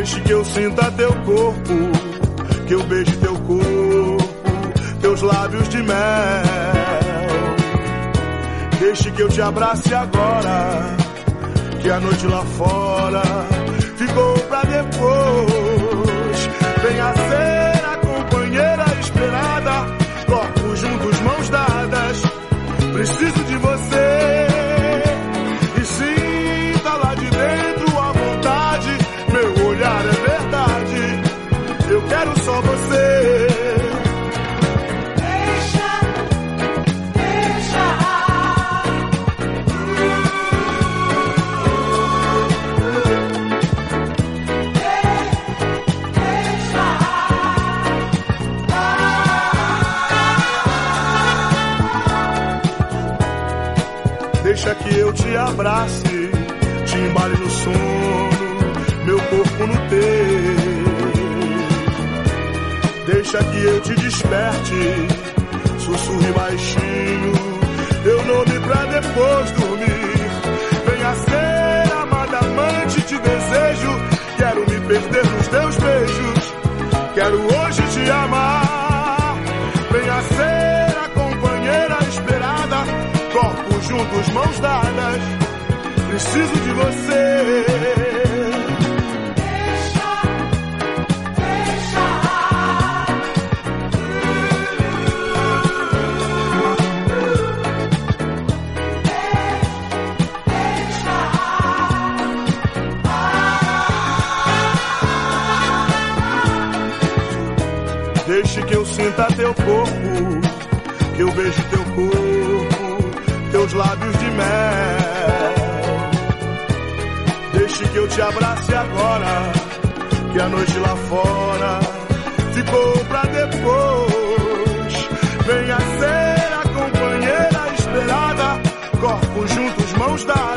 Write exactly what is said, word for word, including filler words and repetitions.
Deixe que eu sinta teu corpo, que eu beije teu corpo, teus lábios de mel. Deixe que eu te abrace agora, que a noite lá fora ficou pra depois. Venha ser a companheira esperada, corpos juntos, mãos dadas. Preciso de você e sinta lá de dentro a vontade. Meu olhar é verdade, eu quero só você. Deixa que eu te abrace, te embale no sono, meu corpo no teu. Deixa que eu te desperte, sussurre baixinho, teu nome pra depois dormir. Venha ser amada amante, te desejo, quero me perder nos teus beijos, quero hoje te amar. Venha ser a companheira esperada, corpos juntos, mãos dadas, preciso de você. Deixa, deixa. Deixe que eu sinta teu corpo, que eu vejo teu corpo, teus lábios de mel. Deixe que eu te abrace agora, que a noite lá fora ficou pra depois. Venha ser a companheira esperada, corpos juntos, mãos dadas.